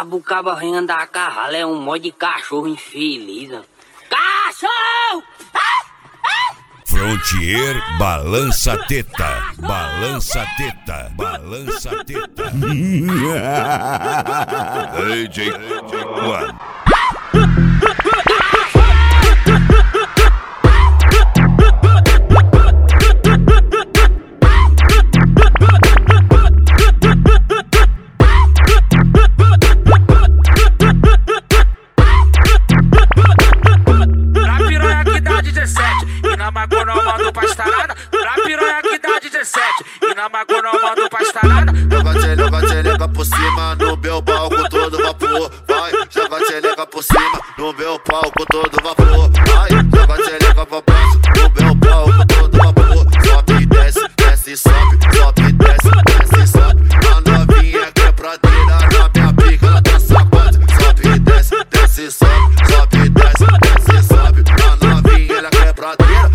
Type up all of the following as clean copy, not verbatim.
diabo, o cabo renda a carrala é um mó de cachorro infeliz. Cachorro! Frontier balança teta, balança teta, balança teta. DJ One. Joga tchelega por cima no meu palco todo vapor. Vai, joga tchelega por cima no meu palco todo vapor. Vai, joga tchelega pra baixo no meu palco todo vapor. Sobe e desce, desce e sobe, sobe e desce, desce e sobe. A novinha quebradeira na minha pica, ela tá sacode. Sobe e desce, desce e sobe, sobe e desce, desce e sobe. A novinha ela quebradeira.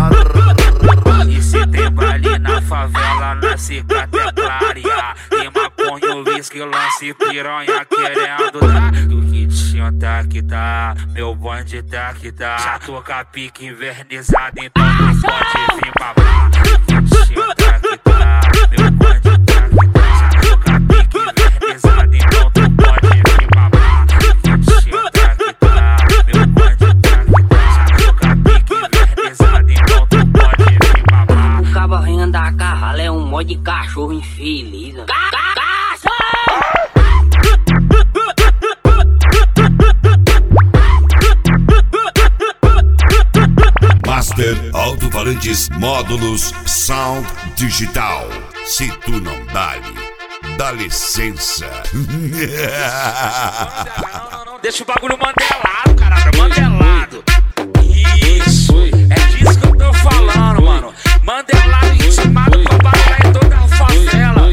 E se tem baile na favela, na cicatecaria, tem maconha, uísque, lance, piranha querendo dar. Do kitinho tá que tá, meu bonde tá que tá. Já tô com a pique invernizada, então tu pode vir babar. Do kitinho tá que tá, meu bonde tá que tá. Já tô com a pique invernizada, então tu pode vir babar. Do kitinho tá que tá, meu bonde tá que tá. Já tô com a pique invernizada, então tu pode vir babar. O cabo renda a carrala é um mó de cachorro infeliz. Master Alto-Falantes Módulos Sound Digital. Se tu não dá licença. Deixa o bagulho mandelado, caralho, mandelado. Isso, é disso que eu tô falando, mano. Mandelado, intimado pra bailar em toda a favela.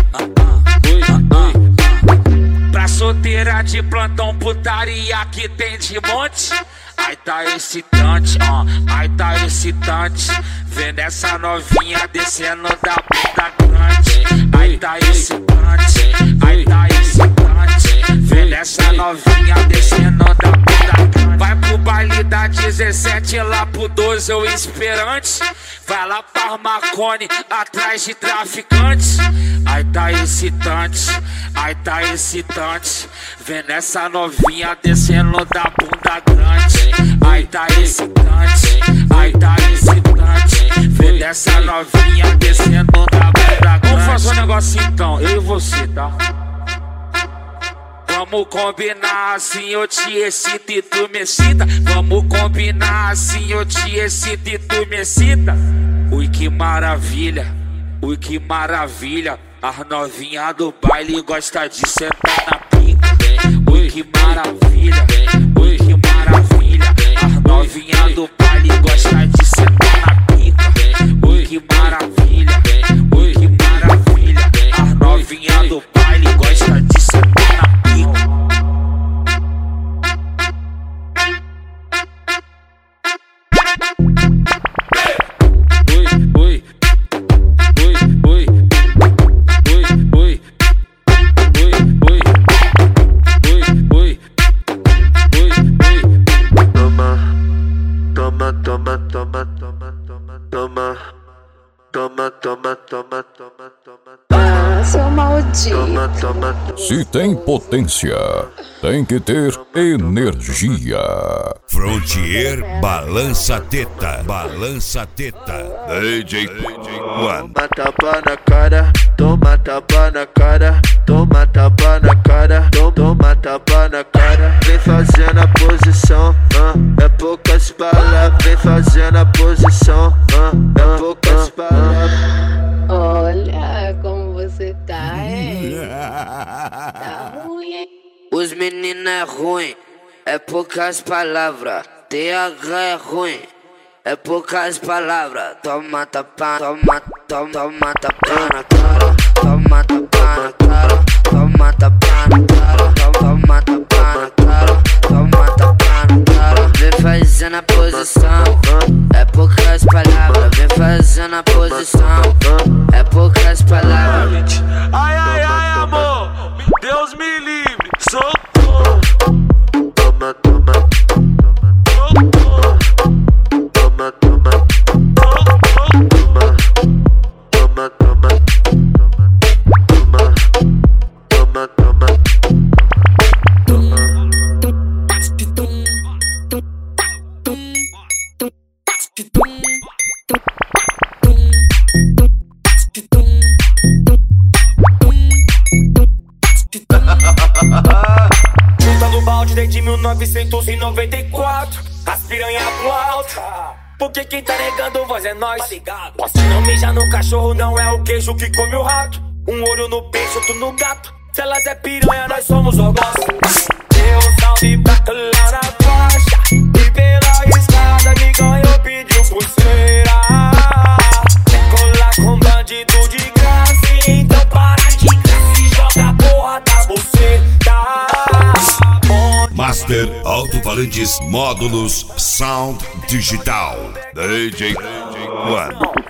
Pra solteira de plantão, putaria que tem de monte. Ai tá excitante, ai tá excitante. Vendo essa novinha descendo da bunda grande. Ai tá excitante, ai tá excitante. Vendo essa novinha descendo da bunda grande. Vai pro baile da 17, lá pro 12 eu esperante. Vai lá pra Marconi, atrás de traficantes. Ai tá excitante, ai tá excitante. Vendo essa novinha descendo da bunda grande. Ai tá excitante, ai tá excitante. Vendo essa novinha descendo da bunda grande. Vamos fazer um negócio então, eu e você, tá? Vamos combinar assim, eu te excito e tu me excita. Vamos combinar assim, eu te excito e tu me excita. Ui que maravilha, ui que maravilha. As novinhas do baile gosta de sentar na pica. Ui que maravilha, ui que maravilha. As novinhas do baile gosta de sentar na pica. Ui que maravilha, ui que maravilha. As novinhas do baile gosta de sentar na pica. Seu maldito. Se tem potência, tem que ter energia. Frontier balança teta, balança teta. DJ One. Toma tapa na cara, toma tapa na cara, toma tapa na cara, toma tapa na cara. Vem fazendo a posição, é poucas palavras. Vem fazendo a posição, é poucas palavras. Olha como você tá, tá ruim, hein? Os meninos é ruim, é poucas palavras. TH é ruim, é poucas palavras. Toma tapa, toma tapa na cara. Toma tapa na cara, toma tapa na cara. Toma tapa na cara, toma tapa na cara. Vem fazendo a posição, é poucas palavras. Vem fazendo a posição, é poucas palavras. Ai, ai, ai, amor, Deus me livre. Sou Luta do balde desde 1994. As piranha pro alto. Porque quem tá negando voz é nós. Posso não mijar no cachorro, não é o queijo que come o rato. Um olho no peixe, outro no gato. Se elas é piranha, nós somos ogós. Deu um salve pra lá na faixa. E pela escada me ganhou, pediu pulseira. Quer colar com bandido de graça, então para de graça e joga a porra da buceta. Master Alto-Falantes Módulos Sound Digital. DJ One.